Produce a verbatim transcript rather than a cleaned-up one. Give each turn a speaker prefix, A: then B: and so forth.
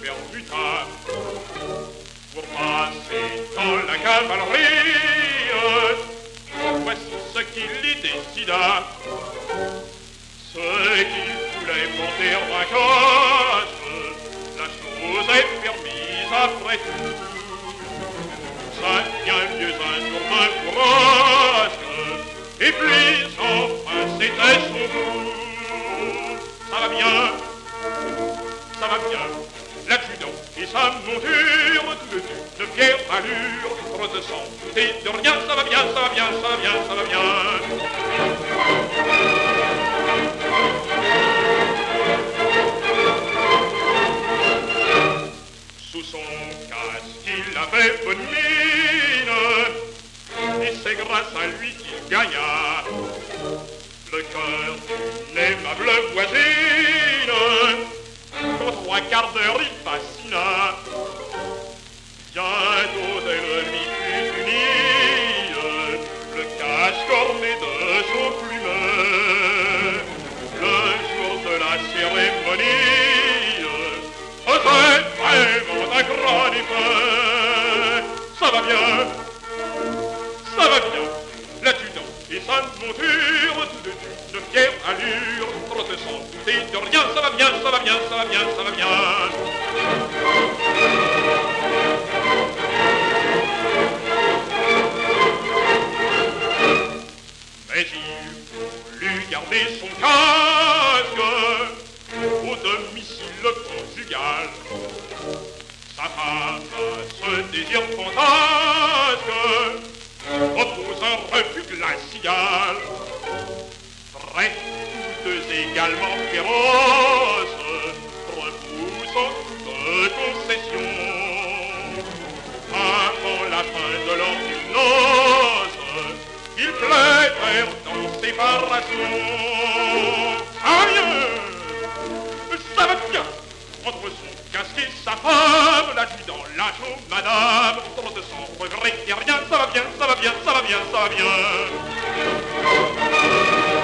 A: permuta pour passer dans la cavalerie. Voici ce qu'il y décida, ce qu'il voulait porter vainqueur. La chose est permise après tout. Ça tient mieux un jour d'un courage. Et puis enfin c'était son tour. Ça va bien, ça va bien. L'adjudant et sa monture, tout de suite de fière allure, rose sans douter de rien. Ça va bien, ça va bien, ça va bien, ça va bien. Sous son casque, il avait bonne mine, et c'est grâce à lui qu'il gagna le cœur d'une aimable voisine. Qu'en trois quarts d'heure il fascina, bientôt elle lui fut unie, le casque orné de son plume. Le jour de la cérémonie, faisait vraiment un grand effet. Ça va bien, ça va bien. L'adjudant et sa monture, tout de suite de fière allure, trotte sans douter de rien. Ça va bien, ça va bien, ça va bien, ça va bien. Mais il voulut garder son casque au domicile conjugal. Sa femme, à ce désir fantasque, oppose un refus glacial. Très tous deux également féroces, repoussant toute concession. Avant la fin de leur noce, ils plaidèrent dans séparation. Ah bien, ça va bien. Entre son casque et sa femme, l'adjudant, l'agent, madame, trotte sans regret et rien. Ça va bien, ça va bien, ça va bien, ça va bien.